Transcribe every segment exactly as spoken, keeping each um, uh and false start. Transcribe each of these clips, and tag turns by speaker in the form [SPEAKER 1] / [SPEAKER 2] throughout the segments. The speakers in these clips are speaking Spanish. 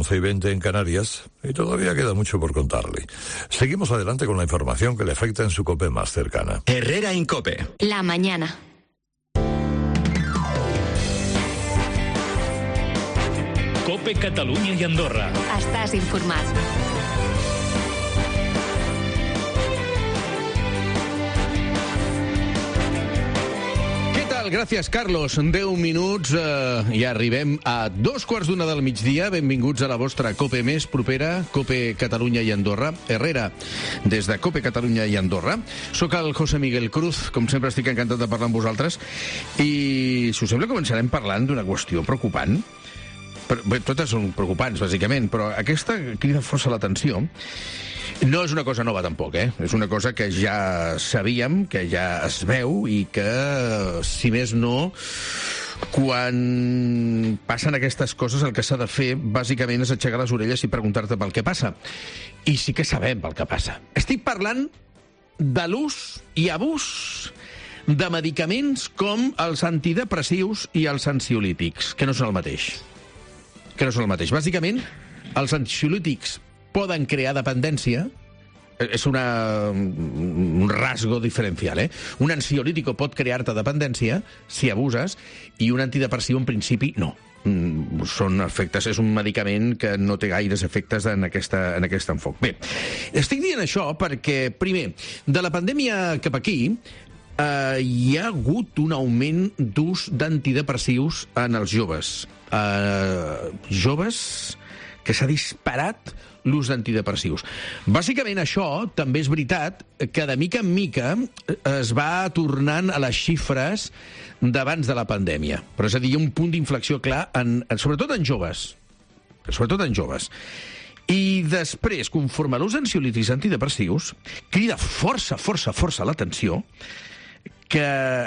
[SPEAKER 1] once y veinte en Canarias y todavía queda mucho por contarle. Seguimos adelante con la información que le afecta en su COPE más cercana.
[SPEAKER 2] Herrera Incope.
[SPEAKER 3] La mañana.
[SPEAKER 4] COPE Catalunya i Andorra.
[SPEAKER 3] Estàs informat.
[SPEAKER 5] Gràcies, Carlos. deu minuts eh, i arribem a dos quarts d'una del migdia. Benvinguts a la vostra COPE més propera, COPE Catalunya i Andorra. Herrera, des de COPE Catalunya i Andorra. Soc el José Miguel Cruz, com sempre estic encantat de parlar amb vosaltres. I, si us sembla, començarem parlant d'una qüestió preocupant. Bé, totes són preocupants, bàsicament, però aquesta crida força l'atenció. No és una cosa nova, tampoc, eh? És una cosa que ja sabíem, que ja es veu i que, si més no, quan passen aquestes coses el que s'ha de fer, bàsicament, és aixecar les orelles i preguntar-te pel què passa. I sí que sabem pel que passa. Estic parlant de l'ús i abús de medicaments com els antidepressius i els ansiolítics, que no són el mateix. Que no són el mateix. Bàsicament, els ansiolítics poden crear dependència, és una, un rasgo diferencial, eh? Un ansiolítico pot crear-te dependència si abuses, i un antidepressiu, en principi, no. Mm, són efectes, és un medicament que no té gaires efectes en, aquesta, en aquest enfoc. Bé, estic dient això perquè, primer, de la pandèmia cap aquí, eh, hi ha hagut un augment d'ús d'antidepressius en els joves. Eh, joves que s'ha disparat l'ús d'antidepressius. Bàsicament, això també és veritat que de mica en mica es va tornant a les xifres d'abans de la pandèmia. Però és a dir, hi ha un punt d'inflexió clar, en, sobretot en joves. Sobretot en joves. I després, conforme l'ús d'ansiolítics antidepressius, crida força, força, força l'atenció que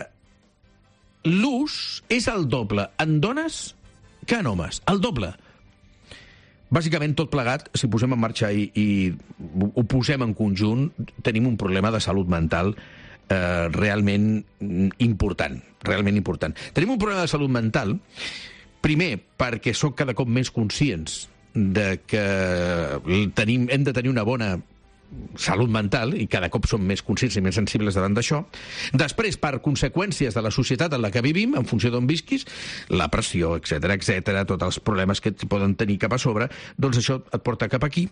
[SPEAKER 5] l'ús és el doble en dones que en homes. El doble. Bàsicament, tot plegat, si posem en marxa i, i ho posem en conjunt, tenim un problema de salut mental eh, realment important. Realment important. Tenim un problema de salut mental, primer, perquè som cada cop més conscients de que tenim, hem de tenir una bona salut mental, i cada cop som més conscients i més sensibles davant d'això. Després, per conseqüències de la societat en la que vivim, en funció d'on visquis, la pressió, etcètera, etcètera, tots els problemes que et poden tenir cap a sobre, doncs això et porta cap aquí.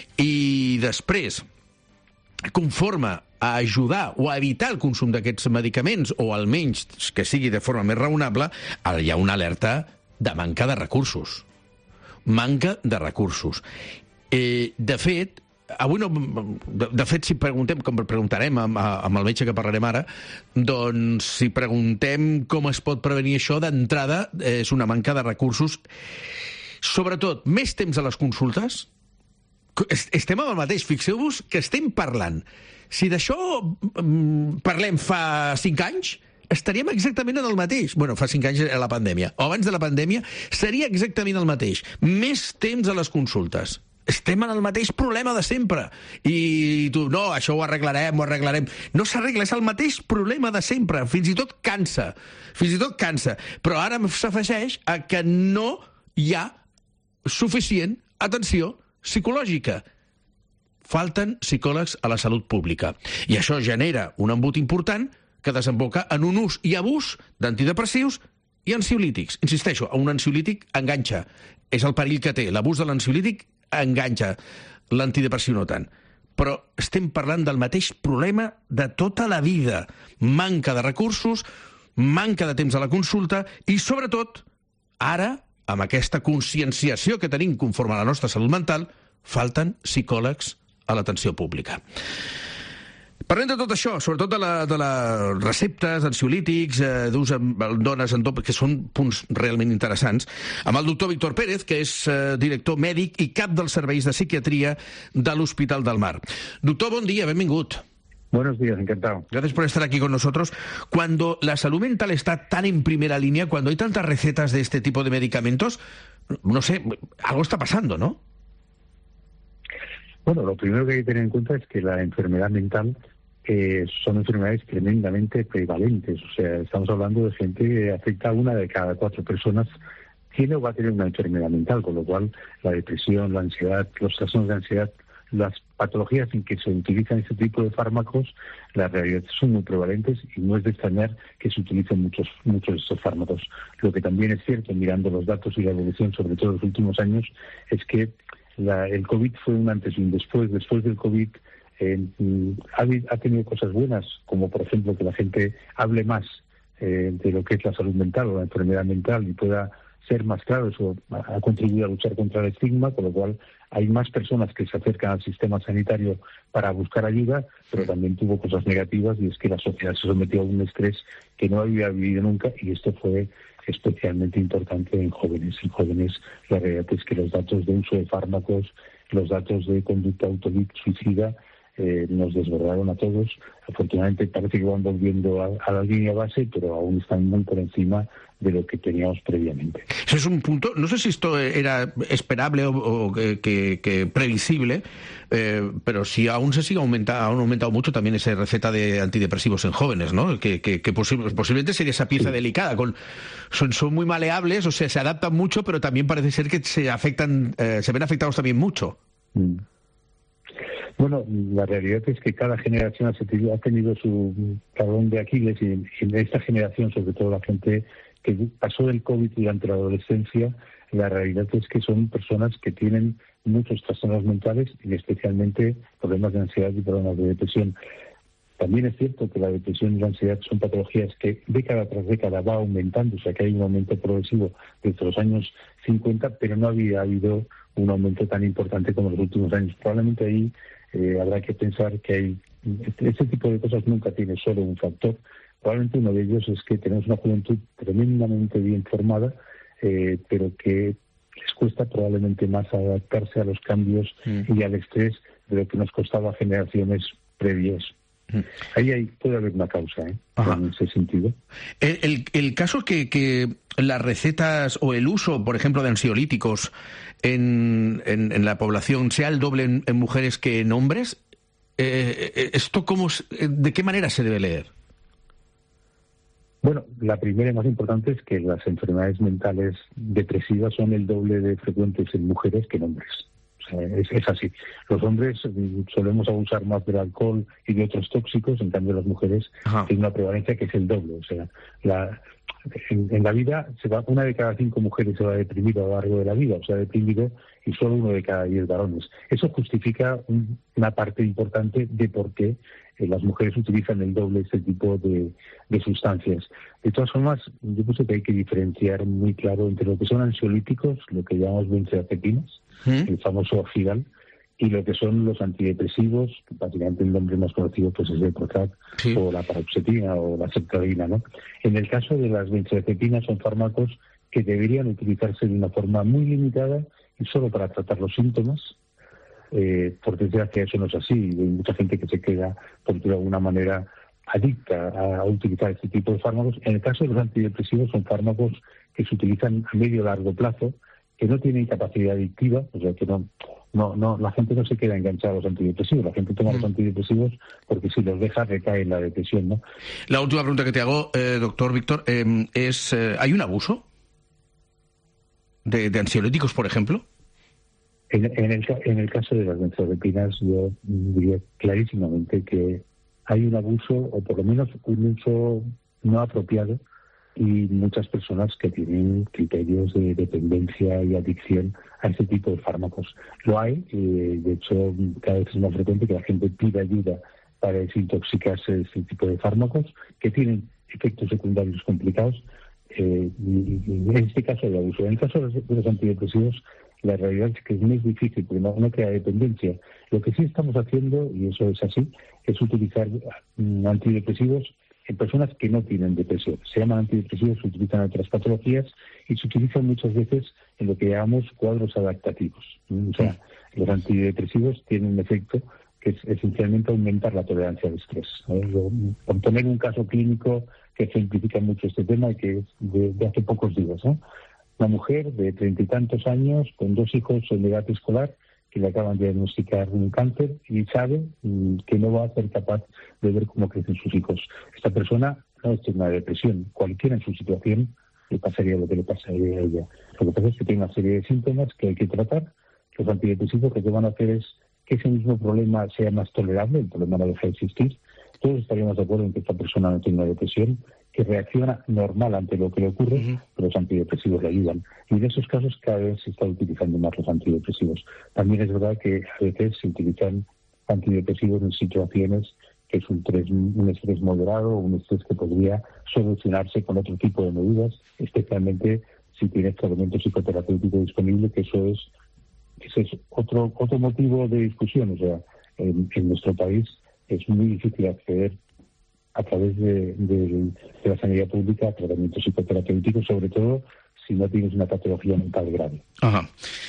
[SPEAKER 5] I després, conforme a ajudar o a evitar el consum d'aquests medicaments, o almenys que sigui de forma més raonable, hi ha una alerta de manca de recursos. Manca de recursos. Eh, de fet, Avui no, de, de fet, si preguntem, com preguntarem amb, amb el metge que parlarem ara, doncs si preguntem com es pot prevenir això, d'entrada és una manca de recursos. Sobretot, més temps a les consultes. Estem amb el mateix, fixeu-vos que estem parlant. Si d'això parlem fa cinc anys, estaríem exactament en el mateix. Bueno, fa cinc anys a la pandèmia. O abans de la pandèmia seria exactament el mateix. Més temps a les consultes. Estem en el mateix problema de sempre. I tu, no, això ho arreglarem, ho arreglarem. No s'arregla, és el mateix problema de sempre. Fins i tot cansa. Fins i tot cansa. Però ara s'afegeix a que no hi ha suficient atenció psicològica. Falten psicòlegs a la salut pública. I això genera un embut important que desemboca en un ús i abús d'antidepressius i ansiolítics. Insisteixo, un ansiolític enganxa. És el perill que té. L'abús de l'ansiolític enganxa, l'antidepressiu no tant. Però estem parlant del mateix problema de tota la vida. Manca de recursos, manca de temps a la consulta i, sobretot, ara, amb aquesta conscienciació que tenim conforme a la nostra salut mental, falten psicòlegs a l'atenció pública. Parlem de tot això, sobretot de, la, de les receptes, ansiolítics, eh, d'ús en dones, en doble, que són punts realment interessants, amb el doctor Víctor Pérez, que és eh, director mèdic i cap dels serveis de psiquiatria de l'Hospital del Mar. Doctor, bon dia, benvingut.
[SPEAKER 6] Buenos días, encantado.
[SPEAKER 5] Gracias por estar aquí con nosotros. Cuando la salud mental está tan en primera línea, cuando hay tantas recetas de este tipo de medicamentos, no sé, algo está pasando, ¿no?
[SPEAKER 6] Bueno, lo primero que hay que tener en cuenta es que la enfermedad mental eh, son enfermedades tremendamente prevalentes. O sea, estamos hablando de gente que afecta a una de cada cuatro personas tiene o va a tener una enfermedad mental, con lo cual la depresión, la ansiedad, los trastornos de ansiedad, las patologías en que se utilizan este tipo de fármacos, la realidad son muy prevalentes y no es de extrañar que se utilicen muchos muchos de estos fármacos. Lo que también es cierto, mirando los datos y la evolución, sobre todo en los últimos años, es que la, el COVID fue un antes y un después. Después del COVID eh, ha, ha tenido cosas buenas, como por ejemplo que la gente hable más eh, de lo que es la salud mental o la enfermedad mental y pueda ser más claro. Eso ha contribuido a luchar contra el estigma, con lo cual hay más personas que se acercan al sistema sanitario para buscar ayuda, pero también tuvo cosas negativas, y es que la sociedad se sometió a un estrés que no había vivido nunca, y esto fue especialmente importante en jóvenes. En jóvenes la realidad es que los datos de uso de fármacos, los datos de conducta autosuicida, Eh, nos desbordaron a todos. Afortunadamente parece que van volviendo a, a la línea base, pero aún están muy por encima de lo que teníamos previamente.
[SPEAKER 5] Ese es un punto, no sé si esto era esperable o, o que, que, que previsible, eh, pero si aún se sigue aumentando, aún ha aumentado mucho también esa receta de antidepresivos en jóvenes, ¿no? Que, que, que posible, posiblemente sería esa pieza sí. delicada. Con, son, son muy maleables, o sea, se adaptan mucho, pero también parece ser que se afectan, eh, se ven afectados también mucho.
[SPEAKER 6] Mm. Bueno, la realidad es que cada generación ha tenido su talón de Aquiles, y en esta generación, sobre todo la gente que pasó el COVID durante la adolescencia, la realidad es que son personas que tienen muchos trastornos mentales y especialmente problemas de ansiedad y problemas de depresión. También es cierto que la depresión y la ansiedad son patologías que década tras década va aumentando, o sea que hay un aumento progresivo desde los años cincuenta, pero no había habido un aumento tan importante como en los últimos años. Probablemente ahí eh, habrá que pensar que hay este, este tipo de cosas nunca tiene solo un factor. Probablemente uno de ellos es que tenemos una juventud tremendamente bien formada, eh, pero que les cuesta probablemente más adaptarse a los cambios mm. y al estrés de lo que nos costaba generaciones previas. Ahí hay, puede haber una causa, ¿eh? En ese sentido.
[SPEAKER 5] El, el, el caso es que, que las recetas o el uso, por ejemplo, de ansiolíticos en, en, en la población sea el doble en, en mujeres que en hombres, eh, ¿esto cómo, de qué manera se debe leer?
[SPEAKER 6] Bueno, la primera y más importante es que las enfermedades mentales depresivas son el doble de frecuentes en mujeres que en hombres. O sea, es, es así. Los hombres solemos abusar más del alcohol y de otros tóxicos, en cambio las mujeres Ajá. tienen una prevalencia que es el doble. O sea, la, en, en la vida se va, una de cada cinco mujeres se va a deprimir a lo largo de la vida, o sea, deprimido, y solo uno de cada diez varones. Eso justifica un, una parte importante de por qué eh, las mujeres utilizan el doble este tipo de, de sustancias. De todas formas, yo pienso que hay que diferenciar muy claro entre lo que son ansiolíticos, lo que llamamos benzodiazepinas, ¿Mm? el famoso Orfidal, y lo que son los antidepresivos, que básicamente el nombre más conocido pues es el Prozac, sí. o la paroxetina o la sertralina, ¿no? En el caso de las benzodiazepinas son fármacos que deberían utilizarse de una forma muy limitada y solo para tratar los síntomas. Eh, por desgracia eso no es así, hay mucha gente que se queda, por de alguna manera, adicta a, a utilizar este tipo de fármacos. En el caso de los antidepresivos son fármacos que se utilizan a medio o largo plazo, que no tienen capacidad adictiva, o sea que no, no, no, la gente no se queda enganchada a los antidepresivos, la gente toma mm. los antidepresivos porque si los deja recae en la depresión, ¿no?
[SPEAKER 5] La última pregunta que te hago, eh, doctor Víctor, eh, es, eh, ¿hay un abuso de, de ansiolíticos, por ejemplo?
[SPEAKER 6] En, en, el, en el caso de las benzodiazepinas yo diría clarísimamente que hay un abuso, o por lo menos un uso no apropiado, y muchas personas que tienen criterios de dependencia y adicción a este tipo de fármacos. Lo hay, eh, de hecho cada vez es más frecuente que la gente pida ayuda para desintoxicarse de este tipo de fármacos que tienen efectos secundarios complicados. Eh, y, y en este caso hay abuso. En el caso de los, de los antidepresivos, la realidad es que es muy difícil porque no, no crea dependencia. Lo que sí estamos haciendo, y eso es así, es utilizar um, antidepresivos en personas que no tienen depresión. Se llaman antidepresivos, se utilizan en otras patologías y se utilizan muchas veces en lo que llamamos cuadros adaptativos. O sea, los antidepresivos tienen un efecto que es esencialmente aumentar la tolerancia al estrés. ¿no? Por poner un caso clínico que ejemplifica mucho este tema y que es de, de hace pocos días, ¿no? Una mujer de treinta y tantos años con dos hijos en edad escolar que le acaban de diagnosticar un cáncer y sabe que no va a ser capaz de ver cómo crecen sus hijos. Esta persona no es una depresión, cualquiera en su situación le pasaría lo que le pasaría a ella. Lo que pasa es que tiene una serie de síntomas que hay que tratar. Los antidepresivos lo que van a hacer es que ese mismo problema sea más tolerable, el problema no deja de existir. Todos estaríamos de acuerdo en que esta persona no tiene una depresión, que reacciona normal ante lo que le ocurre, uh-huh. pero los antidepresivos le ayudan. Y en esos casos cada vez se está utilizando más los antidepresivos. También es verdad que a veces se utilizan antidepresivos en situaciones que es un estrés, un estrés moderado o un estrés que podría solucionarse con otro tipo de medidas, especialmente si tiene tratamiento psicoterapéutico disponible, que eso es, ese es otro, otro motivo de discusión. O sea, en, en nuestro país es muy difícil acceder a través de, de, de la sanidad pública a tratamiento psicoterapéutico, sobre todo si no tienes una patología mental grave.
[SPEAKER 5] Ajá.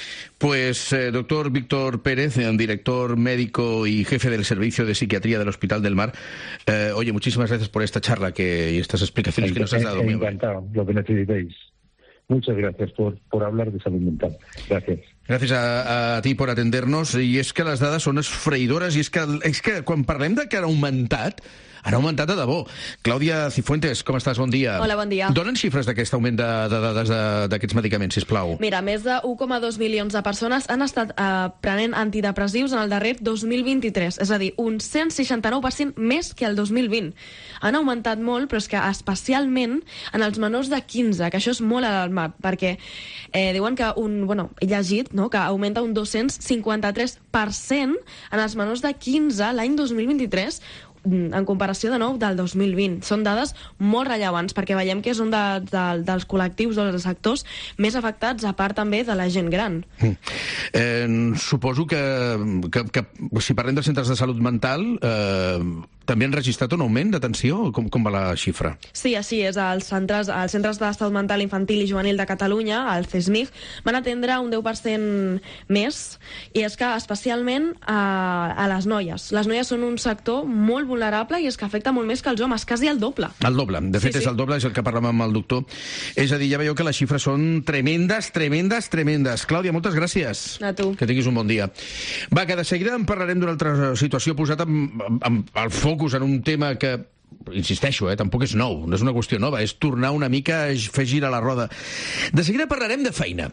[SPEAKER 5] Pues, eh, doctor Víctor Pérez, eh, director médico y jefe del Servicio de Psiquiatría del Hospital del Mar. Eh, oye, muchísimas gracias por esta charla que, y estas explicaciones
[SPEAKER 6] Enc-
[SPEAKER 5] que nos has dado.
[SPEAKER 6] Encantado, lo que necesitéis. Muchas gracias por, por hablar de salud mental. Gracias.
[SPEAKER 5] Gràcies a, a ti per atender-nos. I és que les dades són esfreïdores, i és que, és que quan parlem de que han augmentat, han augmentat de debò. Clàudia Cifuentes, com estàs? Bon dia.
[SPEAKER 2] Hola, bon dia.
[SPEAKER 5] Donen xifres d'aquest augment de, de dades d'aquests medicaments, sisplau.
[SPEAKER 2] Mira, més de u coma dos milions de persones han estat eh, prenent antidepressius en el darrer dos mil vint-i-tres, és a dir, un cent seixanta-nou per cent més que el dos mil vint. Han augmentat molt, però és que especialment en els menors de quinze, que això és molt alarmant, perquè eh, diuen que un, bueno, he llegit, no?, que augmenta un dos-cents cinquanta-tres per cent en els menors de quinze l'any dos mil vint-i-tres, en comparació de nou del dos mil vint. Són dades molt rellevants perquè veiem que és un de, de, dels col·lectius o dels sectors més afectats, a part també de la gent gran.
[SPEAKER 5] Mm. Eh, suposo que, que, que si parlem dels centres de salut mental eh, també han registrat un augment d'atenció? Com, com va la xifra?
[SPEAKER 2] Sí, així és. Els centres, els centres de salut mental infantil i juvenil de Catalunya, el CESMIG, van atendre un deu per cent més, i és que especialment a, a les noies. Les noies són un sector molt vulnerable i és que afecta molt més que els homes, quasi el doble.
[SPEAKER 5] El doble. De fet,
[SPEAKER 2] sí,
[SPEAKER 5] és
[SPEAKER 2] sí.
[SPEAKER 5] el doble, és el que parlàvem amb el doctor. És a dir, ja veieu que les xifres són tremendes, tremendes, tremendes. Clàudia, moltes gràcies.
[SPEAKER 2] A tu.
[SPEAKER 5] Que tinguis un bon dia. Va, que de seguida en parlarem d'una altra situació posat amb, amb, amb el focus en un tema que, insisteixo, eh, tampoc és nou, no és una qüestió nova, és tornar una mica a fer girar la roda. De seguida parlarem de feina.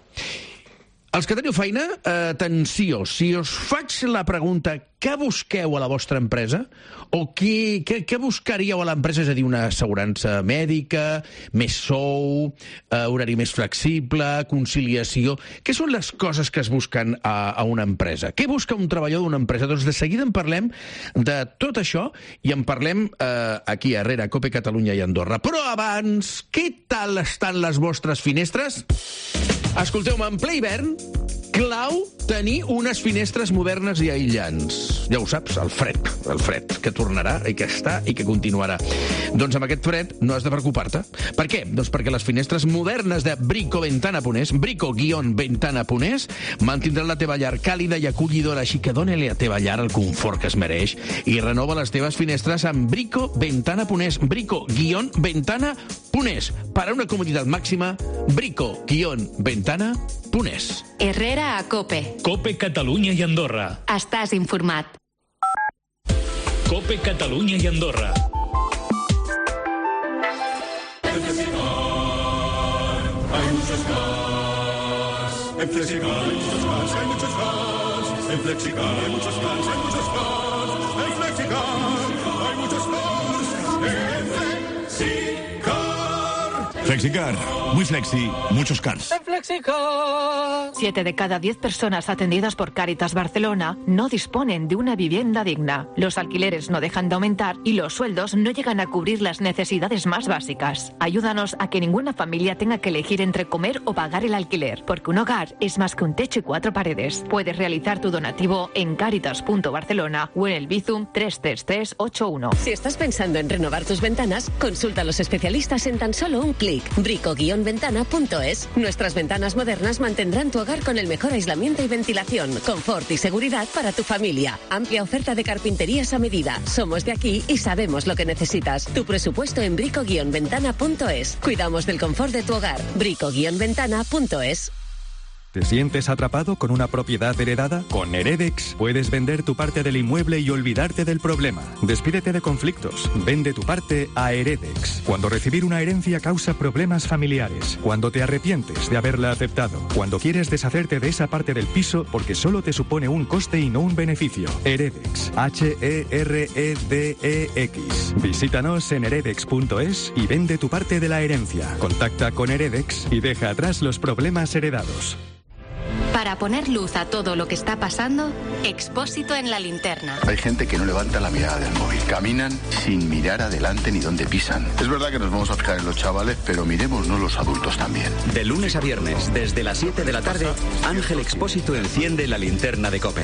[SPEAKER 5] Els que teniu feina, eh, atenció, si us faig la pregunta què busqueu a la vostra empresa, o què, què, què buscaríeu a l'empresa, és a dir, una assegurança mèdica, més sou, eh, horari més flexible, conciliació... Què són les coses que es busquen a, a una empresa? Què busca un treballador d'una empresa? Doncs de seguida en parlem de tot això i en parlem eh, aquí, a Herrera, Cope Catalunya i Andorra. Però abans, què tal estan les vostres finestres? Escolteu-me, en ple hivern, clau tenir unes finestres modernes i aïllants. Ja ho saps, el fred, el fred, que tornarà i que està i que continuarà. Doncs amb aquest fred no has de preocupar-te. Per què? Doncs perquè les finestres modernes de Brico Ventana Punès, Brico-Ventana Punès, mantindran la teva llar càlida i acollidora, així que dóna-li a teva llar el confort que es mereix i renova les teves finestres amb Brico Ventana Punès, Brico-Ventana Punès. Per a una comoditat màxima, Brico-Ventana Punès.
[SPEAKER 3] Herrera a Cope.
[SPEAKER 4] Cope Catalunya i Andorra.
[SPEAKER 3] Estàs informat.
[SPEAKER 4] Cope Catalunya i Andorra.
[SPEAKER 7] En Flexicar hay muchos cars. En Flexicar hay muchos cars, hay muchos cars. En Flexicar hay muchos cars, hay muchos cars. En Flexicar hay muchos cars. En Flexicar.
[SPEAKER 8] Flexicar, muy flexi, muchos cars.
[SPEAKER 9] En Flexicar.
[SPEAKER 10] Siete de cada diez personas atendidas por Cáritas Barcelona no disponen de una vivienda digna. Los alquileres no dejan de aumentar y los sueldos no llegan a cubrir las necesidades más básicas. Ayúdanos a que ninguna familia tenga que elegir entre comer o pagar el alquiler, porque un hogar es más que un techo y cuatro paredes. Puedes realizar tu donativo en caritas punto barcelona o en el Bizum tres tres tres ocho uno.
[SPEAKER 11] Si estás pensando en renovar tus ventanas, consulta a los especialistas en tan solo un clic. brico guion ventana punto es. Nuestras ventanas modernas mantendrán tu hogar con el mejor aislamiento y ventilación, confort y seguridad para tu familia. Amplia oferta de carpinterías a medida. Somos de aquí y sabemos lo que necesitas. Tu presupuesto en brico guion ventana punto es. Cuidamos del confort de tu hogar. brico guion ventana punto es.
[SPEAKER 12] ¿Te sientes atrapado con una propiedad heredada? Con Heredex puedes vender tu parte del inmueble y olvidarte del problema. Despídete de conflictos. Vende tu parte a Heredex. Cuando recibir una herencia causa problemas familiares. Cuando te arrepientes de haberla aceptado. Cuando quieres deshacerte de esa parte del piso porque solo te supone un coste y no un beneficio. Heredex. H E R E D E X. Visítanos en heredex punto es y vende tu parte de la herencia. Contacta con Heredex y deja atrás los problemas heredados.
[SPEAKER 3] Para poner luz a todo lo que está pasando, Expósito en la linterna.
[SPEAKER 13] Hay gente que no levanta la mirada del móvil. Caminan sin mirar adelante ni dónde pisan. Es verdad que nos vamos a fijar en los chavales, pero miremosnos los adultos también.
[SPEAKER 14] De lunes a viernes, desde las siete de la tarde, Ángel Expósito enciende la linterna de COPE.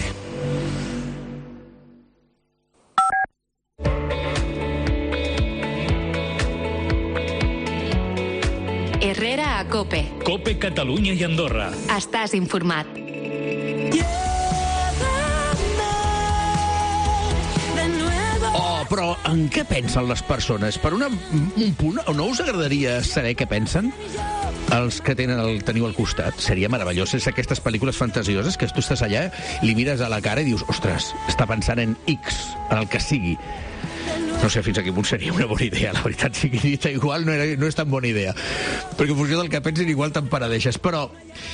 [SPEAKER 3] Herrera a COPE.
[SPEAKER 4] COPE Catalunya i Andorra.
[SPEAKER 3] Estàs informat.
[SPEAKER 5] Oh, però en què pensen les persones? Per una, un punt, o no us agradaria saber què pensen? Els que tenen el, teniu al costat. Seria meravellós. És aquestes pel·lícules fantasioses que tu estàs allà, li mires a la cara i dius, ostres, està pensant en X, en el que sigui. No sé fins a quin punt seria una bona idea, la veritat sigui dita, igual no, era, no és tan bona idea, perquè en funció del que pensin igual te'n paradeixes, però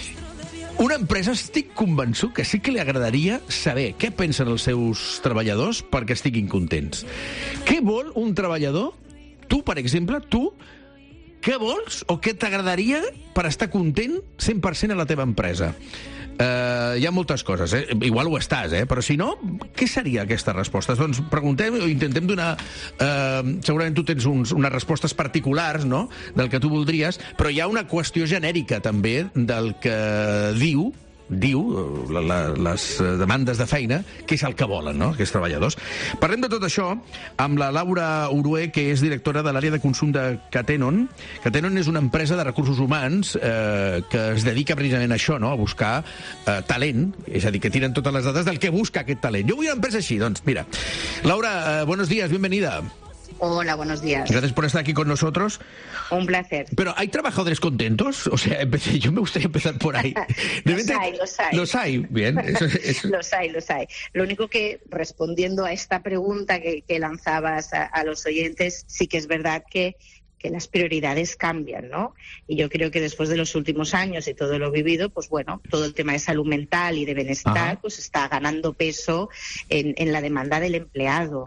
[SPEAKER 5] una empresa estic convençut que sí que li agradaria saber què pensen els seus treballadors perquè estiguin contents. Què vol un treballador? Tu, per exemple, tu, què vols o què t'agradaria per estar content cent per cent a la teva empresa? Uh, hi ha moltes coses, eh? Igual ho estàs, eh? Però si no, què seria aquesta resposta? Doncs preguntem o intentem donar... Uh, segurament tu tens uns, unes respostes particulars, no?, del que tu voldries, però hi ha una qüestió genèrica també del que diu diu, la, la, les demandes de feina, que és el que volen, no?, aquests treballadors. Parlem de tot això amb la Laura Urué, que és directora de l'àrea de consum de Catenon. Catenon és una empresa de recursos humans eh, que es dedica precisament a això, no?, a buscar eh, talent, és a dir, que tiren totes les dades del que busca aquest talent. Jo vull una empresa així, doncs mira. Laura, eh, buenos días, bienvenida.
[SPEAKER 15] Hola, buenos días.
[SPEAKER 5] Gracias por estar aquí con nosotros.
[SPEAKER 15] Un placer.
[SPEAKER 5] Pero, ¿hay trabajadores contentos? O sea, empecé, yo me gustaría empezar por ahí.
[SPEAKER 15] los hay, los hay.
[SPEAKER 5] Los hay, bien. Eso, eso.
[SPEAKER 15] Los hay, los hay. Lo único que, respondiendo a esta pregunta que, que lanzabas a, a los oyentes, sí que es verdad que que las prioridades cambian, ¿no? Y yo creo que después de los últimos años y todo lo vivido, pues bueno, todo el tema de salud mental y de bienestar, Ajá. pues está ganando peso en, en la demanda del empleado.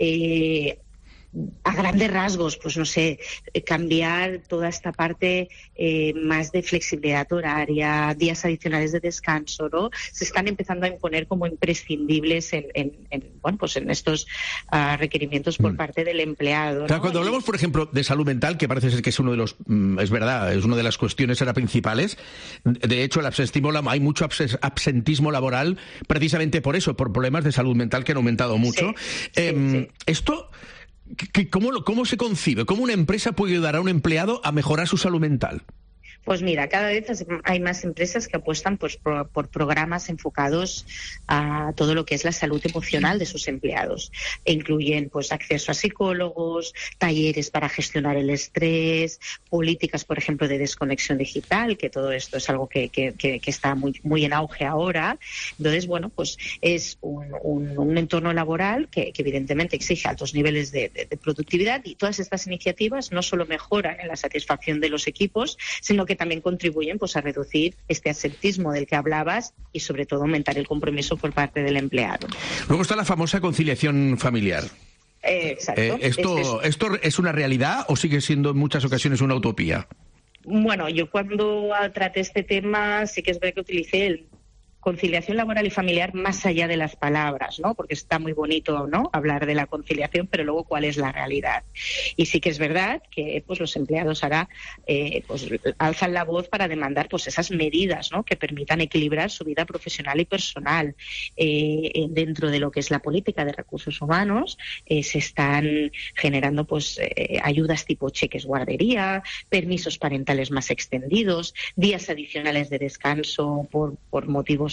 [SPEAKER 15] Eh, a grandes rasgos, pues no sé, cambiar toda esta parte eh, más de flexibilidad horaria, días adicionales de descanso, ¿no? Se están empezando a imponer como imprescindibles en, en, en bueno, pues en estos uh, requerimientos por mm. parte del empleado, ¿no?
[SPEAKER 5] Claro, cuando hablamos, por ejemplo, de salud mental, que parece ser que es uno de los, mm, es verdad, es una de las cuestiones ahora principales. De hecho, el absentismo, hay mucho absentismo laboral precisamente por eso, por problemas de salud mental que han aumentado mucho.
[SPEAKER 15] Sí,
[SPEAKER 5] eh,
[SPEAKER 15] sí, sí.
[SPEAKER 5] Esto... ¿Cómo, ¿Cómo se concibe? ¿Cómo una empresa puede ayudar a un empleado a mejorar su salud mental?
[SPEAKER 15] Pues mira, cada vez hay más empresas que apuestan pues, por, por programas enfocados a todo lo que es la salud emocional de sus empleados. E incluyen pues, acceso a psicólogos, talleres para gestionar el estrés, políticas, por ejemplo, de desconexión digital, que todo esto es algo que, que, que, que está muy, muy en auge ahora. Entonces, bueno, pues es un, un, un entorno laboral que, que evidentemente exige altos niveles de, de, de productividad, y todas estas iniciativas no solo mejoran en la satisfacción de los equipos, sino que también contribuyen pues, a reducir este absentismo del que hablabas y sobre todo aumentar el compromiso por parte del empleado.
[SPEAKER 5] Luego está la famosa conciliación familiar.
[SPEAKER 15] Eh, exacto.
[SPEAKER 5] Eh, esto,
[SPEAKER 15] es, es...
[SPEAKER 5] ¿Esto es una realidad o sigue siendo en muchas ocasiones una utopía?
[SPEAKER 15] Bueno, yo cuando traté este tema sí que es verdad que utilicé el conciliación laboral y familiar más allá de las palabras, ¿no? Porque está muy bonito, ¿no?, hablar de la conciliación, pero luego cuál es la realidad. Y sí que es verdad que pues los empleados ahora eh, pues alzan la voz para demandar pues esas medidas, ¿no?, que permitan equilibrar su vida profesional y personal. Eh, dentro de lo que es la política de recursos humanos eh, se están generando pues eh, ayudas tipo cheques guardería, permisos parentales más extendidos, días adicionales de descanso por, por motivos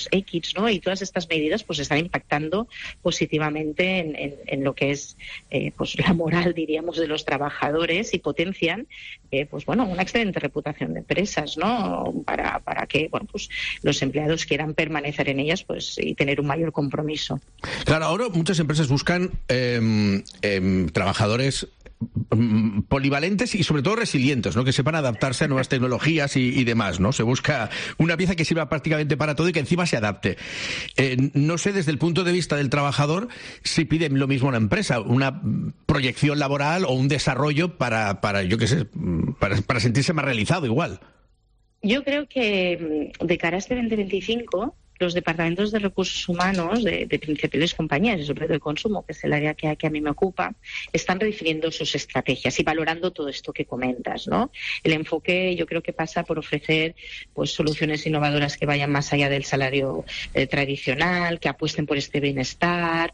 [SPEAKER 15] pues X, ¿no? Y todas estas medidas pues están impactando positivamente en, en, en lo que es eh, pues la moral, diríamos, de los trabajadores y potencian eh, pues bueno, una excelente reputación de empresas, ¿no? Para, para que bueno, pues los empleados quieran permanecer en ellas pues y tener un mayor compromiso.
[SPEAKER 5] Claro, ahora muchas empresas buscan eh, eh, trabajadores polivalentes y sobre todo resilientes, ¿no? Que sepan adaptarse a nuevas tecnologías y, y demás, ¿no? Se busca una pieza que sirva prácticamente para todo y que encima se adapte. Eh, no sé, desde el punto de vista del trabajador, si piden lo mismo a una empresa, una proyección laboral o un desarrollo para, para yo qué sé, para, para sentirse más realizado igual.
[SPEAKER 15] Yo creo que de cara a este veinte veinticinco... los departamentos de recursos humanos de, de principales compañías, y sobre todo de consumo, que es el área que, que a mí me ocupa, están redefiniendo sus estrategias y valorando todo esto que comentas, ¿no? El enfoque yo creo que pasa por ofrecer pues soluciones innovadoras que vayan más allá del salario eh, tradicional, que apuesten por este bienestar,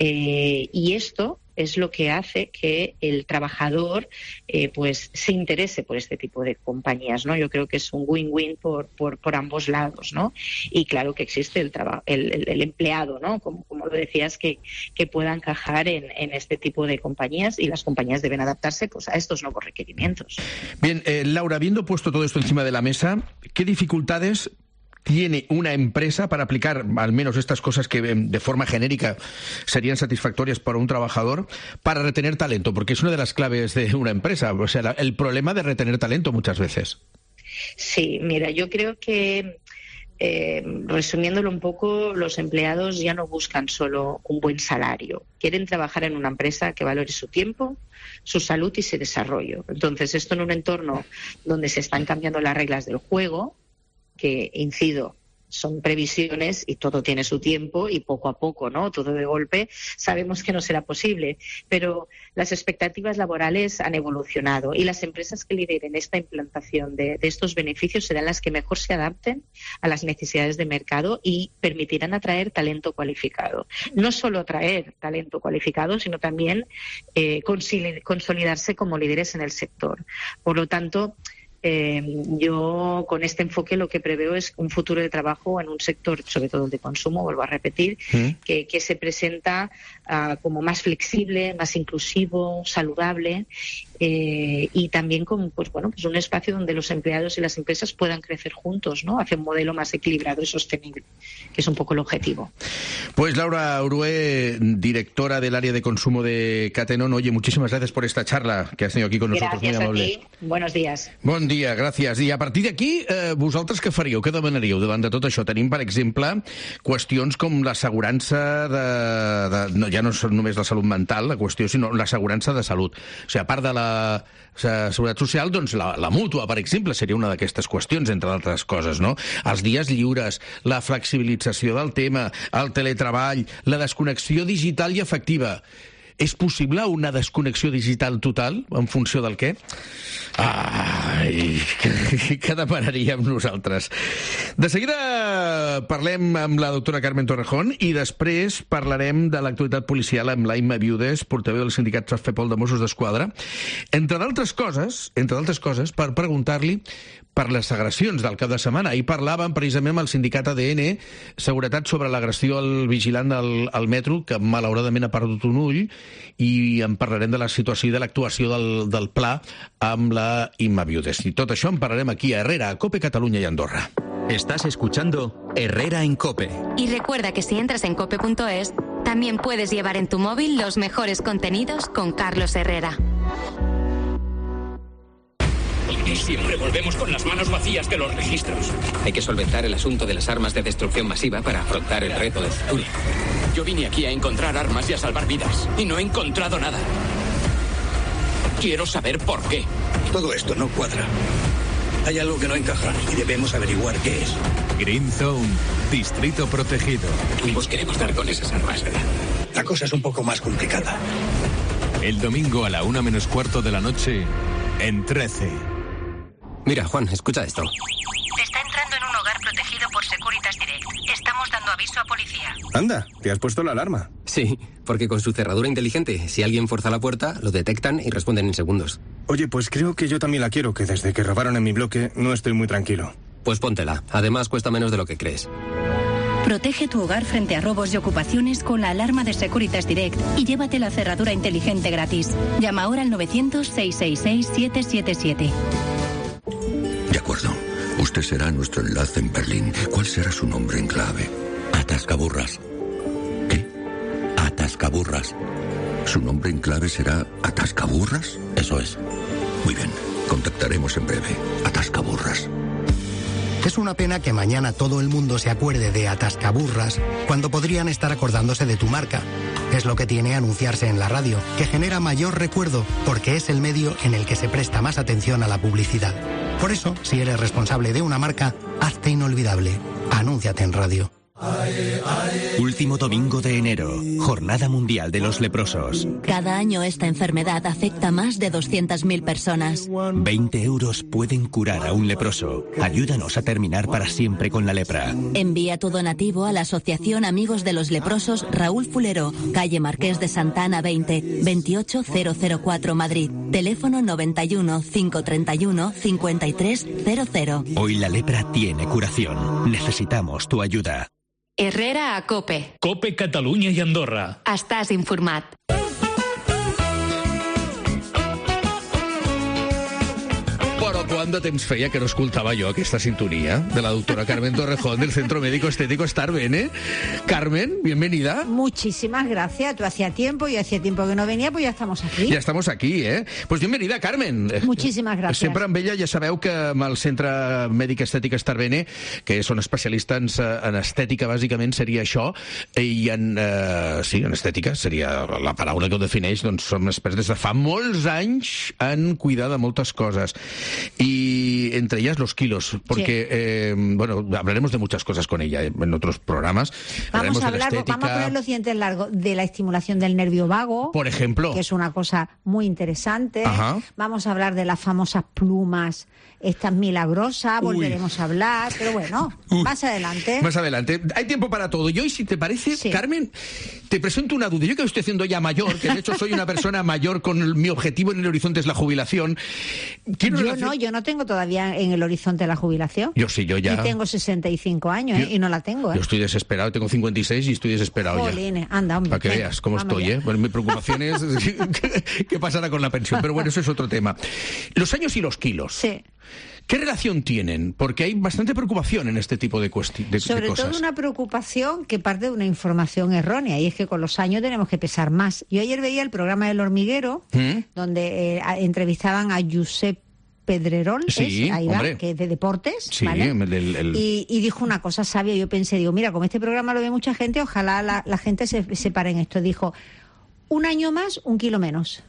[SPEAKER 15] eh, y esto es lo que hace que el trabajador eh, pues se interese por este tipo de compañías, ¿no? Yo creo que es un win-win por, por, por ambos lados, ¿no? Y claro que existe el, traba- el, el, el empleado, ¿no? Como, como lo decías, que, que pueda encajar en, en este tipo de compañías, y las compañías deben adaptarse pues a estos nuevos requerimientos.
[SPEAKER 5] Bien, eh, Laura, habiendo puesto todo esto encima de la mesa, ¿qué dificultades tiene una empresa para aplicar al menos estas cosas que de forma genérica serían satisfactorias para un trabajador para retener talento? Porque es una de las claves de una empresa, o sea, la, el problema de retener talento muchas veces.
[SPEAKER 15] Sí, mira, yo creo que eh, resumiéndolo un poco, los empleados ya no buscan solo un buen salario, quieren trabajar en una empresa que valore su tiempo, su salud y su desarrollo. Entonces, esto en un entorno donde se están cambiando las reglas del juego, que, incido, son previsiones y todo tiene su tiempo y poco a poco, ¿no? Todo de golpe, sabemos que no será posible, pero las expectativas laborales han evolucionado y las empresas que lideren esta implantación de, de estos beneficios serán las que mejor se adapten a las necesidades de mercado y permitirán atraer talento cualificado. No solo atraer talento cualificado, sino también eh, consolidarse como líderes en el sector. Por lo tanto, Eh, yo con este enfoque lo que preveo es un futuro de trabajo en un sector, sobre todo el de consumo, vuelvo a repetir, ¿Mm? que, que se presenta uh, como más flexible, más inclusivo, saludable, eh, y también como pues, bueno, pues un espacio donde los empleados y las empresas puedan crecer juntos, ¿no? Hacia un modelo más equilibrado y sostenible, que es un poco el objetivo.
[SPEAKER 5] Pues Laura Urué, directora del área de consumo de Catenon, oye, muchísimas gracias por esta charla que has tenido aquí con nosotros.
[SPEAKER 15] Gracias
[SPEAKER 5] muy amable.
[SPEAKER 15] a ti. Buenos días.
[SPEAKER 5] Bon dia, gràcies. I a partir d'aquí, eh, vosaltres què faríeu? Què demanaríeu davant de tot això? Tenim, per exemple, qüestions com l'assegurança de, de... No, ja no és només la salut mental, la qüestió, sinó l'assegurança de salut. O sigui, a part de la seguretat social, doncs la, la mútua, per exemple, seria una d'aquestes qüestions, entre altres coses, no? Els dies lliures, la flexibilització del tema, el teletreball, la desconnexió digital i efectiva. És possible una desconnexió digital total en funció del què? Ai, què, què demanaríem nosaltres? De seguida parlem amb la doctora Carmen Torrejón i després parlarem de l'actualitat policial amb l'Aima Viudes, portaveu del sindicat FEPOL de Mossos d'Esquadra, entre d'altres coses, entre d'altres coses, per preguntar-li per les agressions del cap de setmana. Ahir parlàvem precisament amb el sindicat A D N, Seguretat, sobre l'agressió al vigilant al, al metro, que malauradament ha perdut un ull, i en parlarem de la situació i de l'actuació del, del pla amb la Imma Viudes. I tot això en parlarem aquí a Herrera, a COPE, Catalunya i Andorra.
[SPEAKER 14] Estás escuchando Herrera en COPE.
[SPEAKER 3] Y recuerda que si entras en cope punto es, también puedes llevar en tu móvil los mejores contenidos con Carlos Herrera.
[SPEAKER 4] Y siempre volvemos con las manos vacías de los registros.
[SPEAKER 16] Hay que solventar el asunto de las armas de destrucción masiva para afrontar el reto del futuro.
[SPEAKER 4] Yo vine aquí a encontrar armas y a salvar vidas, y no he encontrado nada. Quiero saber por qué.
[SPEAKER 17] Todo esto no cuadra. Hay algo que no encaja y debemos averiguar qué es.
[SPEAKER 18] Green Zone, distrito protegido.
[SPEAKER 16] Pues queremos dar con esas armas, ¿verdad?
[SPEAKER 17] La cosa es un poco más complicada.
[SPEAKER 18] El domingo a la una menos cuarto de la noche, en trece.
[SPEAKER 16] Mira, Juan, escucha esto.
[SPEAKER 19] Te está entrando en un hogar protegido por Securitas Direct. Estamos dando aviso a policía.
[SPEAKER 20] Anda, ¿te has puesto la alarma?
[SPEAKER 16] Sí, porque con su cerradura inteligente, si alguien forza la puerta, lo detectan y responden en segundos.
[SPEAKER 20] Oye, pues creo que yo también la quiero, que desde que robaron en mi bloque no estoy muy tranquilo.
[SPEAKER 16] Pues póntela. Además, cuesta menos de lo que crees.
[SPEAKER 21] Protege tu hogar frente a robos y ocupaciones con la alarma de Securitas Direct y llévate la cerradura inteligente gratis. Llama ahora al novecientos, seiscientos sesenta y seis, siete siete siete.
[SPEAKER 22] De acuerdo. Usted será nuestro enlace en Berlín. ¿Cuál será su nombre en clave? Atascaburras. ¿Qué? Atascaburras. ¿Su nombre en clave será Atascaburras? Eso es. Muy bien. Contactaremos en breve. Atascaburras.
[SPEAKER 23] Es una pena que mañana todo el mundo se acuerde de Atascaburras cuando podrían estar acordándose de tu marca. Es lo que tiene anunciarse en la radio, que genera mayor recuerdo porque es el medio en el que se presta más atención a la publicidad. Por eso, si eres responsable de una marca, hazte inolvidable. Anúnciate en radio.
[SPEAKER 24] Último domingo de enero, Jornada Mundial de los Leprosos.
[SPEAKER 25] Cada año esta enfermedad afecta a más de doscientas mil personas.
[SPEAKER 24] veinte euros pueden curar a un leproso. Ayúdanos a terminar para siempre con la lepra.
[SPEAKER 25] Envía tu donativo a la Asociación Amigos de los Leprosos Raúl Fulero, calle Marqués de Santa Ana veinte, veintiocho mil cuatro Madrid. Teléfono noventa y uno, cinco treinta y uno, cincuenta y tres cero cero.
[SPEAKER 24] Hoy la lepra tiene curación. Necesitamos tu ayuda.
[SPEAKER 3] Herrera a Cope.
[SPEAKER 26] Cope Catalunya i Andorra.
[SPEAKER 3] Estàs informat.
[SPEAKER 5] Però quant de temps feia que no escoltava jo aquesta sintonia de la doctora Carmen Torrejón del Centro Médico Estético Estar Bene? Carmen, bienvenida.
[SPEAKER 27] Muchísimas gracias. Tú hacía tiempo, yo hacía tiempo que no venía, pues ya estamos aquí.
[SPEAKER 5] Ja estamos aquí, eh? Pues bienvenida, Carmen.
[SPEAKER 27] Muchísimas gràcies.
[SPEAKER 5] Sempre amb ella ja sabeu que amb el Centre Mèdic Estètic Estar Bene, que són especialistes en estètica, bàsicament seria això, i en, eh, sí, en estètica seria la paraula que ho defineix, doncs som experts des de fa molts anys en cuidar de moltes coses. Y entre ellas los kilos, porque, sí. eh, bueno, hablaremos de muchas cosas con ella en otros programas.
[SPEAKER 27] Vamos a hablar, vamos a poner los dientes largos de la estimulación del nervio vago,
[SPEAKER 5] por ejemplo,
[SPEAKER 27] que es una cosa muy interesante.
[SPEAKER 5] Ajá.
[SPEAKER 27] Vamos a hablar de las famosas plumas, estas milagrosas, volveremos Uy. a hablar, pero bueno, Uy. más adelante.
[SPEAKER 5] Más adelante. Hay tiempo para todo. Y hoy, si te parece, sí. Carmen, te presento una duda. Yo que estoy haciendo ya mayor, que de hecho soy una persona mayor con el, mi objetivo en el horizonte es la jubilación.
[SPEAKER 27] Quiero yo relacion... no, yo no tengo todavía en el horizonte la jubilación.
[SPEAKER 5] Yo sí, yo ya.
[SPEAKER 27] Y tengo sesenta y cinco años, ¿eh? Yo, y no la tengo, ¿eh?
[SPEAKER 5] Yo estoy desesperado, tengo cincuenta y seis y estoy desesperado.
[SPEAKER 27] Jolines,
[SPEAKER 5] ya.
[SPEAKER 27] Anda, hombre.
[SPEAKER 5] Para que venga, veas cómo estoy, ya. ¿eh? Bueno, mi preocupación es qué pasará con la pensión. Pero bueno, eso es otro tema. Los años y los kilos.
[SPEAKER 27] Sí.
[SPEAKER 5] ¿Qué relación tienen? Porque hay bastante preocupación en este tipo de, cuesti- de,
[SPEAKER 27] Sobre
[SPEAKER 5] de cosas.
[SPEAKER 27] todo una preocupación que parte de una información errónea, y es que con los años tenemos que pesar más. Yo ayer veía el programa del hormiguero, ¿Mm? donde eh, entrevistaban a Josep Pedrerol,
[SPEAKER 5] sí,
[SPEAKER 27] es, ahí va, que es de deportes,
[SPEAKER 5] sí,
[SPEAKER 27] ¿vale?
[SPEAKER 5] el, el...
[SPEAKER 27] Y, y dijo una cosa sabia. Yo pensé, digo, mira, como este programa lo ve mucha gente, ojalá la, la gente se, se pare en esto. Dijo, un año más, un kilo menos.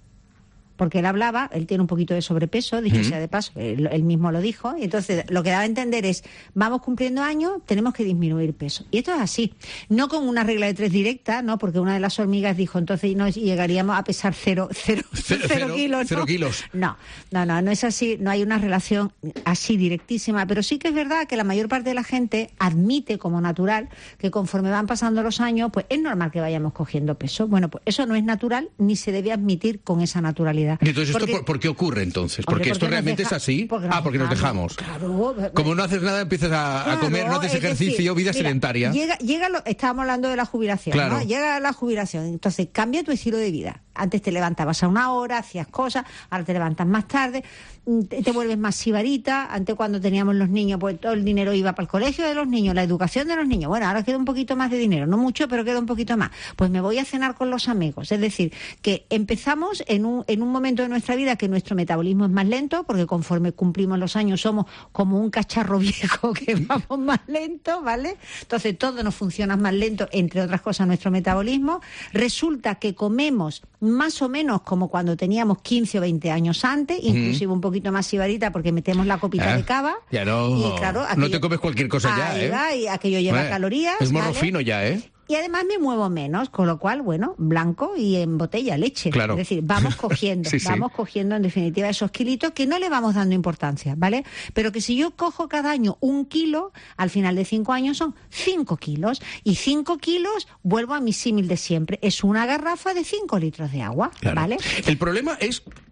[SPEAKER 27] Porque él hablaba, él tiene un poquito de sobrepeso, dicho uh-huh. sea de paso, él, él mismo lo dijo, y entonces lo que daba a entender es, vamos cumpliendo años, tenemos que disminuir peso. Y esto es así, no con una regla de tres directa, ¿no? Porque una de las hormigas dijo, entonces no llegaríamos a pesar cero, cero, cero, cero kilos, ¿no?
[SPEAKER 5] Cero kilos.
[SPEAKER 27] No, no, no, no es así, no hay una relación así directísima, pero sí que es verdad que la mayor parte de la gente admite como natural que conforme van pasando los años, pues es normal que vayamos cogiendo peso. Bueno, pues eso no es natural, ni se debe admitir con esa naturalidad.
[SPEAKER 5] ¿Y entonces porque, esto por, por qué ocurre entonces? ¿Porque, porque esto realmente deja, es así?
[SPEAKER 27] Porque
[SPEAKER 5] ah, porque nos dejamos.
[SPEAKER 27] Claro.
[SPEAKER 5] Como no haces nada, empiezas a,
[SPEAKER 27] claro,
[SPEAKER 5] a comer, no haces ejercicio, decir, vida mira, sedentaria.
[SPEAKER 27] Llega, llega lo, estábamos hablando de la jubilación,
[SPEAKER 5] claro.
[SPEAKER 27] ¿no? Llega la jubilación, entonces cambia tu estilo de vida. Antes te levantabas a una hora, hacías cosas, ahora te levantas más tarde, te, te vuelves más sibarita. Antes, cuando teníamos los niños, pues todo el dinero iba para el colegio de los niños, la educación de los niños. Bueno, ahora queda un poquito más de dinero, no mucho, pero queda un poquito más. Pues me voy a cenar con los amigos. Es decir, que empezamos en un, en un momento de nuestra vida que nuestro metabolismo es más lento, porque conforme cumplimos los años somos como un cacharro viejo que vamos más lento, ¿vale? Entonces todo nos funciona más lento, entre otras cosas nuestro metabolismo. Resulta que comemos más o menos como cuando teníamos quince o veinte años antes, inclusive mm. un poquito más sibarita porque metemos la copita
[SPEAKER 5] ¿Eh?
[SPEAKER 27] de cava.
[SPEAKER 5] Ya no,
[SPEAKER 27] y claro, aquello,
[SPEAKER 5] no te comes cualquier cosa ya, ¿eh?
[SPEAKER 27] Va, y aquello lleva bueno, calorías.
[SPEAKER 5] Es morro
[SPEAKER 27] ¿vale?
[SPEAKER 5] fino ya, ¿eh?
[SPEAKER 27] Y además me muevo menos, con lo cual, bueno, blanco y en botella leche.
[SPEAKER 5] Claro.
[SPEAKER 27] Es decir, vamos cogiendo, sí, vamos sí. cogiendo en definitiva esos kilitos que no le vamos dando importancia, ¿vale? Pero que si yo cojo cada año un kilo, al final de cinco años son cinco kilos. Y cinco kilos, vuelvo a mi símil de siempre, es una garrafa de cinco litros de agua,
[SPEAKER 5] claro.
[SPEAKER 27] ¿vale?
[SPEAKER 5] El problema es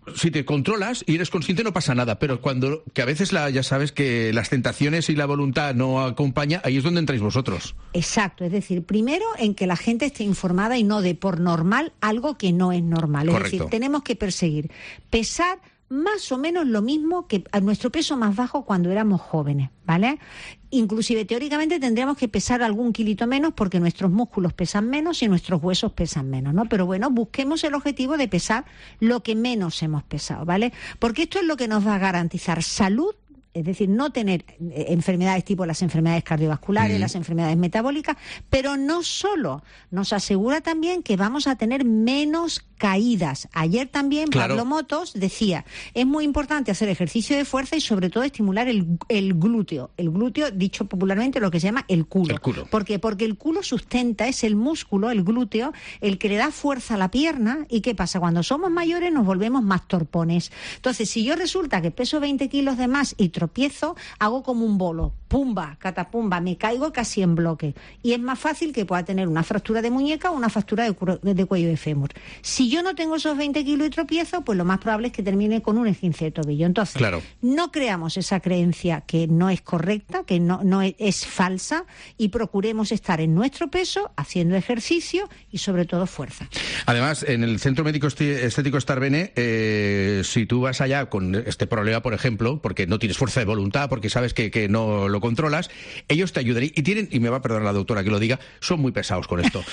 [SPEAKER 5] si te controlas y eres consciente no pasa nada, pero cuando, que a veces la, ya sabes que las tentaciones y la voluntad no acompaña, ahí es donde entráis vosotros.
[SPEAKER 27] Exacto, es decir, primero en que la gente esté informada y no dé por normal algo que no es normal. Es
[SPEAKER 5] Correcto.
[SPEAKER 27] decir, tenemos que perseguir, pesar más o menos lo mismo que a nuestro peso más bajo cuando éramos jóvenes, ¿vale? Inclusive teóricamente tendríamos que pesar algún kilito menos porque nuestros músculos pesan menos y nuestros huesos pesan menos, ¿no? Pero bueno, busquemos el objetivo de pesar lo que menos hemos pesado, ¿vale? Porque esto es lo que nos va a garantizar salud. Es decir, no tener enfermedades tipo las enfermedades cardiovasculares, mm. las enfermedades metabólicas, pero no solo, nos asegura también que vamos a tener menos caídas. Ayer también claro. Pablo Motos decía, es muy importante hacer ejercicio de fuerza y sobre todo estimular el, el glúteo. El glúteo, dicho popularmente, lo que se llama el culo.
[SPEAKER 5] El culo.
[SPEAKER 27] ¿Por qué? Porque el culo sustenta, es el músculo, el glúteo, el que le da fuerza a la pierna. ¿Y qué pasa? Cuando somos mayores nos volvemos más torpones. Entonces, si yo resulta que peso veinte kilos de más y tropiezo, hago como un bolo, pumba, catapumba, me caigo casi en bloque. Y es más fácil que pueda tener una fractura de muñeca o una fractura de, cu- de cuello de fémur. Si yo no tengo esos veinte kilos y tropiezo, pues lo más probable es que termine con un esguince de tobillo. Entonces,
[SPEAKER 5] claro.
[SPEAKER 27] no creamos esa creencia que no es correcta, que no, no es, es falsa, y procuremos estar en nuestro peso, haciendo ejercicio y sobre todo fuerza.
[SPEAKER 5] Además, en el Centro Médico Estético Starbene, eh, si tú vas allá con este problema, por ejemplo, porque no tienes fuerza de voluntad, porque sabes que, que no lo controlas, ellos te ayudarán y tienen, y me va a perdonar la doctora que lo diga, son muy pesados con esto.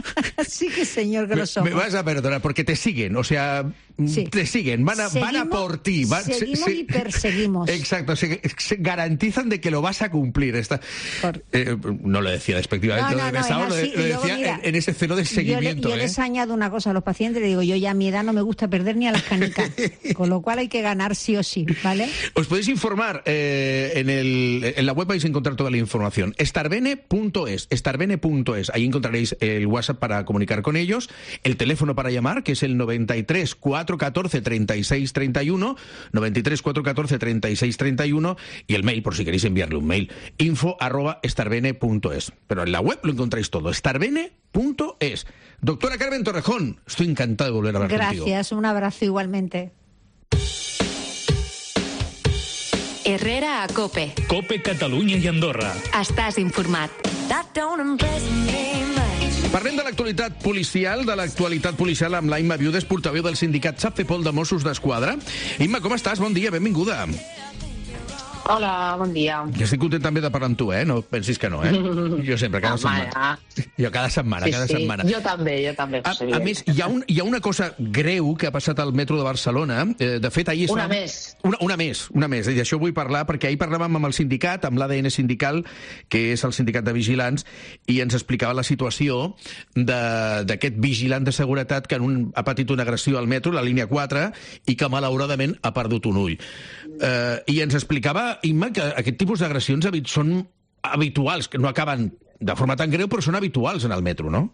[SPEAKER 27] Sí que señor que lo somos.
[SPEAKER 5] Me, me vas a perdonar, porque te siguen, o sea, sí. te siguen, van a,
[SPEAKER 27] seguimos,
[SPEAKER 5] van a por ti. Van,
[SPEAKER 27] seguimos se, y perseguimos.
[SPEAKER 5] Exacto, se, se garantizan de que lo vas a cumplir. Esta, eh, no lo decía despectivamente,
[SPEAKER 27] no, no,
[SPEAKER 5] lo de pesado,
[SPEAKER 27] no,
[SPEAKER 5] lo, de, lo
[SPEAKER 27] luego,
[SPEAKER 5] decía
[SPEAKER 27] mira,
[SPEAKER 5] en, en ese cero de seguimiento.
[SPEAKER 27] Yo, le, yo
[SPEAKER 5] ¿eh?
[SPEAKER 27] les añado una cosa a los pacientes, le digo, yo ya a mi edad no me gusta perder ni a las canicas, con lo cual hay que ganar sí o sí, ¿vale?
[SPEAKER 5] Os podéis informar, eh, en, el, en la web vais a encontrar toda la información, starbene punto es, starbene punto es, ahí encontraréis el WhatsApp para comunicar con ellos, el teléfono para llamar, que es el noventa y tres, cuatrocientos catorce, treinta y seis treinta y uno, noventa y tres, cuatrocientos catorce, treinta y seis treinta y uno, y el mail, por si queréis enviarle un mail, info arroba starbene punto es. Pero en la web lo encontráis todo, starbene punto es. Doctora Carmen Torrejón, estoy encantado de volver a hablar
[SPEAKER 27] Gracias,
[SPEAKER 5] contigo.
[SPEAKER 27] Gracias, un abrazo igualmente.
[SPEAKER 3] Herrera a Cope.
[SPEAKER 26] Cope Catalunya i Andorra.
[SPEAKER 3] Estàs informat.
[SPEAKER 5] Parlem de l'actualitat policial, de l'actualitat policial amb la Imma Viudes, portaveu del sindicat SAPFEPOL de Mossos d'Esquadra. Imma, com estàs? Bon dia, benvinguda.
[SPEAKER 1] Hola, bon dia.
[SPEAKER 5] Jo estic content també de parlar amb tu, eh? No pensis que no, eh? Jo sempre, cada setmana. Jo cada setmana,
[SPEAKER 1] sí,
[SPEAKER 5] cada
[SPEAKER 1] sí.
[SPEAKER 5] setmana.
[SPEAKER 1] Jo també, jo també.
[SPEAKER 5] A, a més, hi ha, un, hi ha una cosa greu que ha passat al metro de Barcelona. Eh, de fet, ahir...
[SPEAKER 1] Una
[SPEAKER 5] estàvem...
[SPEAKER 1] més.
[SPEAKER 5] Una, una més, una més. I d'això vull parlar, perquè ahir parlàvem amb el sindicat, amb l'A D N sindical, que és el sindicat de vigilants, i ens explicava la situació d'aquest vigilant de seguretat que en un, ha patit una agressió al metro, la línia quatre, i que malauradament ha perdut un ull. Eh, I ens explicava, Imma, que aquest tipus d'agressions són habituals, que no acaben de forma tan greu, però són habituals en el metro, no?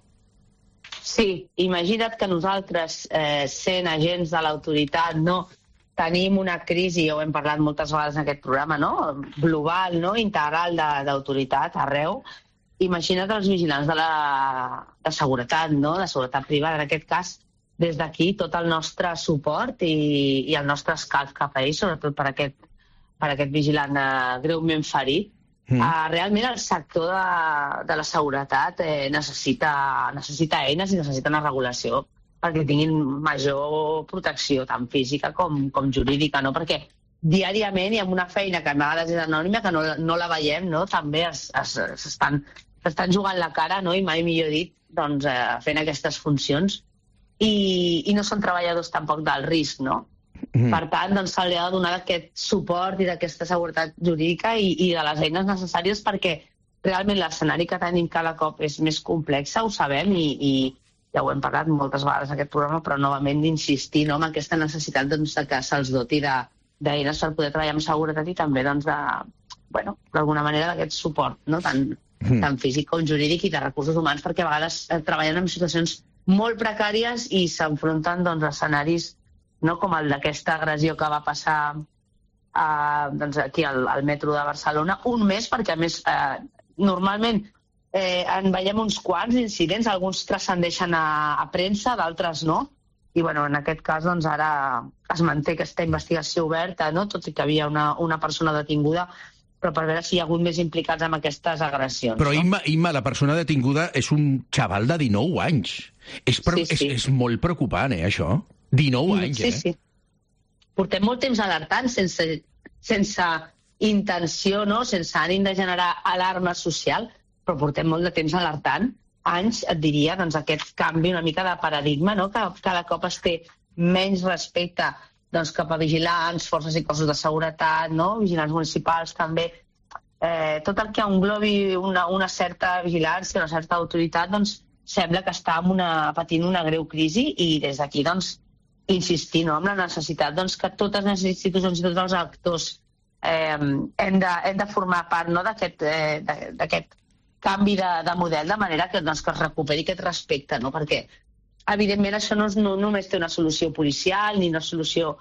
[SPEAKER 1] Sí, imagina't que nosaltres, eh, sent agents de l'autoritat, no, tenim una crisi, ja ho hem parlat moltes vegades en aquest programa, no? Global, no? Integral d'autoritat arreu. Imagina't els vigilants de la de seguretat, no? De seguretat privada, en aquest cas, des d'aquí tot el nostre suport i, i el nostre escalf cap a ells, sobretot per aquest, per aquest vigilant eh, greument ferit. Mm. Uh, realment el sector de, de la seguretat eh, necessita, necessita eines i necessita una regulació perquè tinguin major protecció, tant física com, com jurídica, no? Perquè diàriament hi ha una feina que a vegades és anònima, que no, no la veiem, no? També s'estan jugant la cara, no? I mai millor dit, doncs, eh, fent aquestes funcions. I, i no són treballadors tampoc del risc, no? Mm. Per tant, doncs, se li ha de donar aquest suport i d'aquesta seguretat jurídica i, i de les eines necessàries perquè realment l'escenari que tenim cada cop és més complex, ho sabem, i, i ja ho hem parlat moltes vegades en aquest programa, però novament d'insistir, no?, en aquesta necessitat, doncs, de que se'ls doti d'eines per poder treballar amb seguretat i també, doncs, de, bueno, d'alguna manera d'aquest suport, no?, tant, mm. tant físic com jurídic i de recursos humans, perquè a vegades eh, treballen en situacions molt precàries i s'enfronten, doncs, a escenaris, no com el d'aquesta agressió que va passar eh, doncs aquí al, al metro de Barcelona, un mes, perquè a més eh, normalment eh, en veiem uns quants incidents, alguns transcendeixen a, a premsa, d'altres no, i bueno, en aquest cas doncs, ara es manté aquesta investigació oberta, no? Tot i que havia una, una persona detinguda, però per veure si hi ha hagut més implicats en aquestes agressions.
[SPEAKER 5] Però
[SPEAKER 1] no?
[SPEAKER 5] Imma, Imma, la persona detinguda és un xaval de dinou anys. És, pre sí, sí. és, és molt preocupant, eh, això? dinou anys,
[SPEAKER 1] sí,
[SPEAKER 5] eh?
[SPEAKER 1] Sí, sí. Portem molt temps alertant sense, sense intenció, no? Sense ànim de generar alarma social, però portem molt de temps alertant, anys, et diria, doncs, aquest canvi una mica de paradigma, no? Que cada cop es té menys respecte doncs, cap a vigilants, forces i cossos de seguretat, no? Vigilants municipals també. Eh, tot el que englobi una, una certa vigilància, una certa autoritat, doncs, sembla que està amb una, patint una greu crisi i des d'aquí doncs, insistir, no? Amb la necessitat doncs, que totes les institucions i tots els actors eh, hem, de, hem de formar part, no? d'aquest eh, canvi de, de model, de manera que, doncs, que es recuperi aquest respecte, no? Perquè evidentment, això no, no només té una solució policial ni una solució,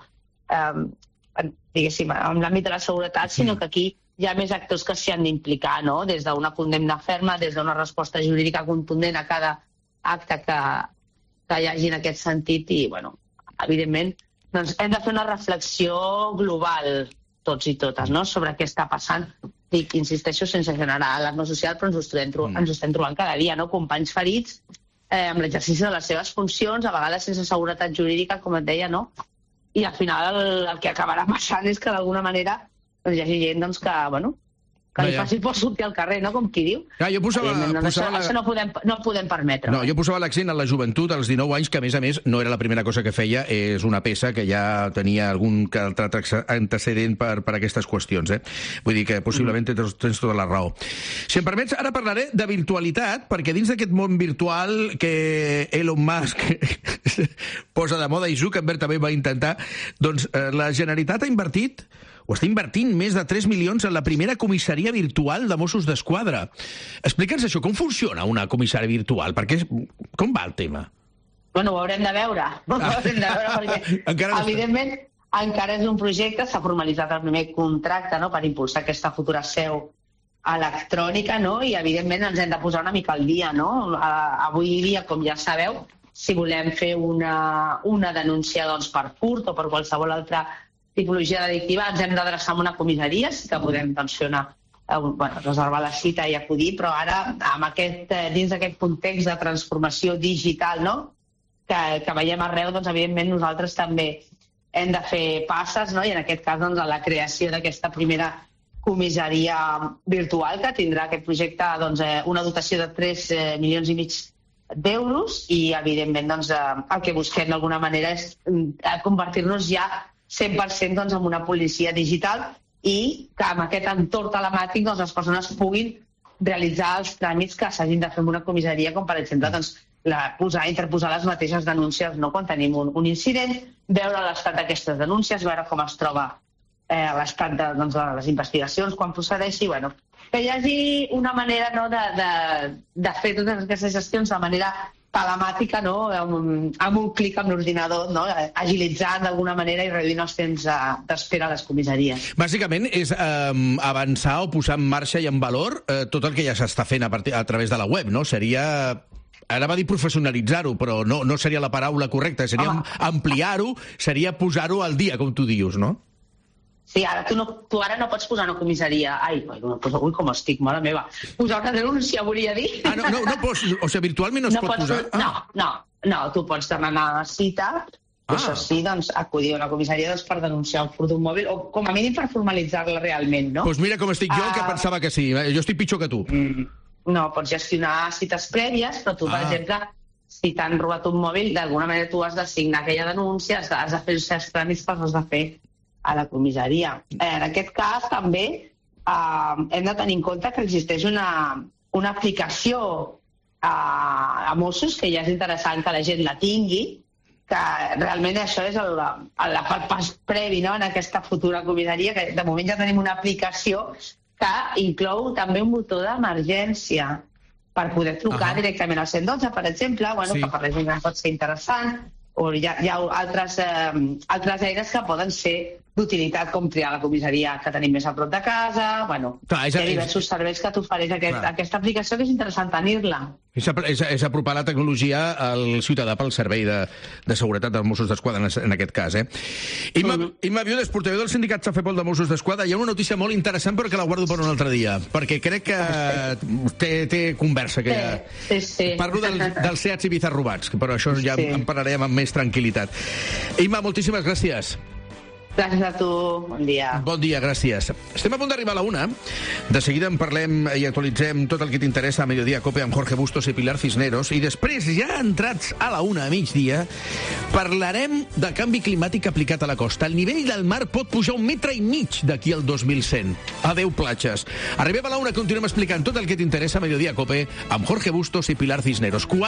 [SPEAKER 1] eh, diguéssim, en l'àmbit de la seguretat, sinó que aquí hi ha més actors que s'hi han d'implicar, no? Des d'una condemna ferma, des d'una resposta jurídica contundent a cada acte que, que hi hagi en aquest sentit i, bueno, evidentment, doncs hem de fer una reflexió global, tots i totes, no? Sobre què està passant. Dic, insisteixo, sense generar alarma social, però ens ho estem, ens ho estem trobant cada dia, no? Companys ferits, Eh, amb l'exercici de les seves funcions, a vegades sense seguretat jurídica, com et deia, no? I al final el, el que acabarà passant és que d'alguna manera doncs, hi hagi gent doncs, que, bueno, que li faci por sortir al carrer, no? Com qui diu.
[SPEAKER 5] Ah, jo posava,
[SPEAKER 1] doncs,
[SPEAKER 5] posava
[SPEAKER 1] això,
[SPEAKER 5] la...
[SPEAKER 1] això no podem, no podem permetre.
[SPEAKER 5] No, jo posava l'accent en la joventut, als dinou anys, que a més a més no era la primera cosa que feia, és una peça que ja tenia algun altre antecedent per, per aquestes qüestions. Eh? Vull dir que possiblement tens, tens tota la raó. Si em permets, ara parlaré de virtualitat, perquè dins d'aquest món virtual que Elon Musk posa de moda i Zuckerberg també va intentar, doncs eh, la Generalitat ha invertit o està invertint més de tres milions en la primera comissaria virtual de Mossos d'Esquadra. Explica'ns això, com funciona una comissaria virtual? Perquè, com va el tema?
[SPEAKER 1] Bueno, ho haurem de veure. Ho haurem de veure perquè, encara no evidentment, encara és un projecte, s'ha formalitzat el primer contracte, no?, per impulsar aquesta futura seu electrònica, no?, i evidentment ens hem de posar una mica al dia, no? Avui dia, com ja sabeu, si volem fer una, una denúncia doncs, per furt o per qualsevol altra tipologia delictiva, ens hem d'adreçar a una comissaria, sí que podem doncs, fer una, bueno, reservar la cita i acudir, però ara, amb aquest, dins d'aquest context de transformació digital, no?, que, que veiem arreu, doncs, evidentment, nosaltres també hem de fer passes, no?, i en aquest cas, doncs, la creació d'aquesta primera comissaria virtual, que tindrà aquest projecte doncs, una dotació de tres milions i mig d'euros i, evidentment, doncs, el que busquem d'alguna manera és convertir-nos ja cent per cent doncs, en una policia digital i que amb aquest entorn telemàtic doncs, les persones puguin realitzar els tràmits que s'hagin de fer en una comissaria, com per exemple doncs, la, posar, interposar les mateixes denúncies, no? Quan tenim un, un incident, veure l'estat d'aquestes denúncies, veure com es troba eh, l'estat de, doncs, de les investigacions, quan procedeixi, bueno, que hi hagi una manera, no?, de, de, de fer totes aquestes gestions de manera telemàtica, no?, amb, amb un clic amb l'ordinador, no?, agilitzant d'alguna manera i reduint els temps d'espera a les comissaries.
[SPEAKER 5] Bàsicament és eh, avançar o posar en marxa i en valor eh, tot el que ja s'està fent a, partir, a través de la web, no? Seria... Ara va dir professionalitzar-ho, però no, no seria la paraula correcta, seria Home. ampliar-ho, seria posar-ho al dia, com tu dius, no?
[SPEAKER 1] Sí, ara tu, no, tu ara no pots posar una comissaria... Ai, pues, ui, com estic, mare meva. Posar una denúncia, volia dir.
[SPEAKER 5] Ah, no, no, no pots... O sigui, virtualment no es no pot pots, posar...
[SPEAKER 1] Ah. No, no, no, tu pots demanar cita, ah. això sí, doncs, acudir a una comissaria doncs, per denunciar un furt d'un mòbil, o com a mínim per formalitzar-la realment, no?
[SPEAKER 5] Doncs pues mira com estic jo, uh... que pensava que sí. Jo estic pitjor que tu.
[SPEAKER 1] Mm, no, pots gestionar cites prèvies, però tu, ah. per exemple, si t'han robat un mòbil, d'alguna manera tu has de signar aquella denúncia, has de, has de fer certs tràmits per has de fer a la comissaria. En aquest cas, també, eh, hem de tenir en compte que existeix una, una aplicació a, a Mossos, que ja és interessant que la gent la tingui, que realment això és el, el, el pas previ, no?, en aquesta futura comissaria, que de moment ja tenim una aplicació que inclou també un botó d'emergència per poder trucar uh-huh. directament al cent dotze, per exemple, bueno, sí. que per la gent pot ser interessant, o hi ha, hi ha altres, eh, altres eines que poden ser d'utilitat, com triar la comissaria que tenim més a prop de casa. Bueno,
[SPEAKER 5] Clar, és,
[SPEAKER 1] hi ha diversos és... serveis que t'ofereix aquest, aquesta aplicació, que és interessant tenir-la.
[SPEAKER 5] És, és, és apropar la tecnologia al ciutadà pel servei de, de seguretat dels Mossos d'Esquadra, en, en aquest cas. Eh? Imma, uh -huh. Imma Viudes, portaveu del sindicat Safepol de Mossos d'Esquadra, hi ha una notícia molt interessant, però que la guardo per un altre dia, perquè crec que té, té conversa. Que ja...
[SPEAKER 1] sí, sí.
[SPEAKER 5] Parlo del, dels Seats Ibiza robats, però això ja sí. en parlarem amb més tranquil·litat. Imma, moltíssimes gràcies.
[SPEAKER 1] Gràcies a tu, bon dia.
[SPEAKER 5] Bon dia, gràcies. Estem a punt d'arribar a la una. De seguida en parlem i actualitzem tot el que t'interessa a Mediodía Cope amb Jorge Bustos i Pilar Cisneros. I després, ja entrats a la una a migdia, parlarem del canvi climàtic aplicat a la costa. El nivell del mar pot pujar un metre i mig d'aquí al dos mil cent. Adéu, platges. Arribem a la una, continuem explicant tot el que t'interessa a Mediodía Cope amb Jorge Bustos i Pilar Cisneros.